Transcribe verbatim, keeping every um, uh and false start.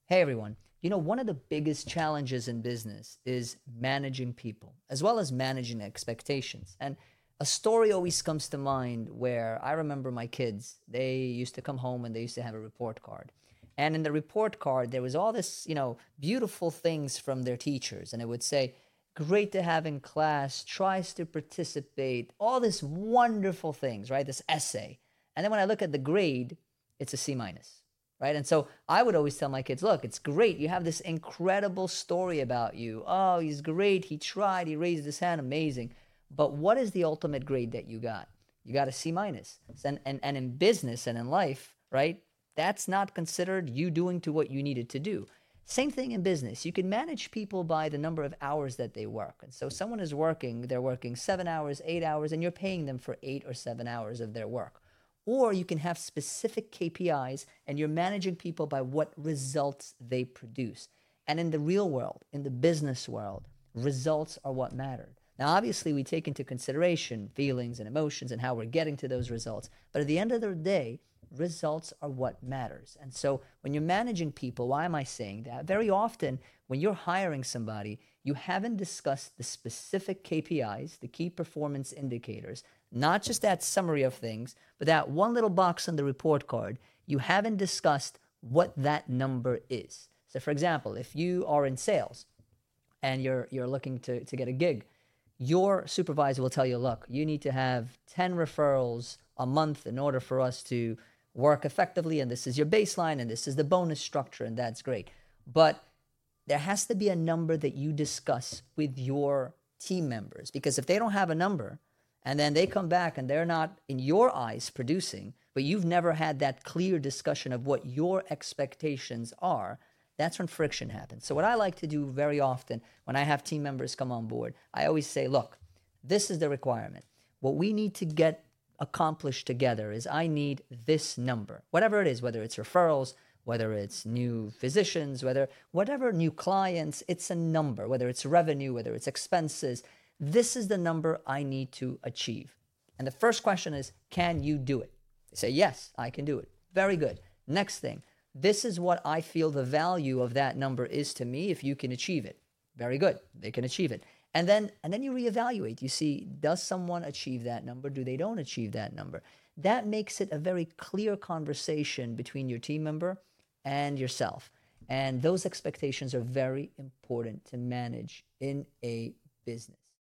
Hey everyone. You know, one of the biggest challenges in business is managing people as well as managing expectations. And a story always comes to mind where I remember my kids, they used to come home and they used to have a report card. And in the report card, there was all this, you know, beautiful things from their teachers. And it would say, great to have in class, tries to participate, all this wonderful things, right? This essay. And then when I look at the grade, it's a C minus, right? And so I would always tell my kids, look, it's great. You have this incredible story about you. Oh, he's great. He tried. He raised his hand. Amazing. But what is the ultimate grade that you got? You got a C minus. And, and, and in business and in life, right? That's not considered you doing to what you needed to do. Same thing in business. You can manage people by the number of hours that they work. And so someone is working, they're working seven hours, eight hours, and you're paying them for eight or seven hours of their work. Or you can have specific K P Is and you're managing people by what results they produce. And in the real world, in the business world, results are what matter. Now, obviously, we take into consideration feelings and emotions and how we're getting to those results. But at the end of the day, results are what matters. And so when you're managing people, why am I saying that? Very often, when you're hiring somebody, you haven't discussed the specific K P Is, the key performance indicators, not just that summary of things, but that one little box on the report card. You haven't discussed what that number is. So for example, if you are in sales and you're you're looking to, to get a gig, your supervisor will tell you, look, you need to have ten referrals a month in order for us to work effectively, and this is your baseline, and this is the bonus structure, and that's great. But there has to be a number that you discuss with your team members, because if they don't have a number, and then they come back and they're not, in your eyes, producing, but you've never had that clear discussion of what your expectations are, that's when friction happens. So what I like to do very often when I have team members come on board, I always say, look, this is the requirement. What we need to get accomplished together is I need this number, whatever it is, whether it's referrals, whether it's new physicians, whether whatever new clients, it's a number, whether it's revenue, whether it's expenses. This is the number I need to achieve. And the first question is, can you do it? They say, yes, I can do it. Very good. Next thing, this is what I feel the value of that number is to me if you can achieve it. Very good. They can achieve it. And then and then you reevaluate. You see, does someone achieve that number? Do they don't achieve that number? That makes it a very clear conversation between your team member and yourself. And those expectations are very important to manage in a business.